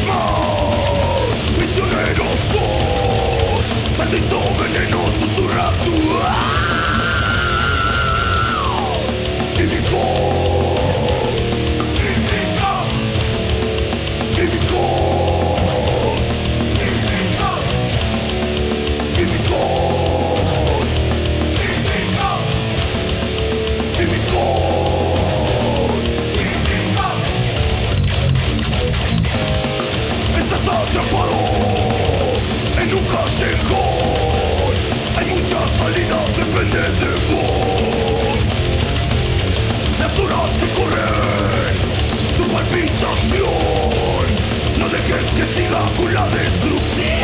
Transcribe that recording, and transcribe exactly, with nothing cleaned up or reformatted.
más, prisionero sos, maldito veneno susurra tu químico, químico, químico, químico, químico, químico, químico. Estás atrapado en un callejón. Hay muchas salidas, depende de vos. Las horas que corren, tu palpitación. No dejes que siga con la destrucción.